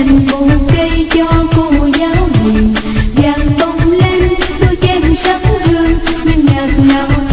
dành một cây cho cô giáo hiền, vàng bông lên đôi chân sắc hương nhưng nhạt nào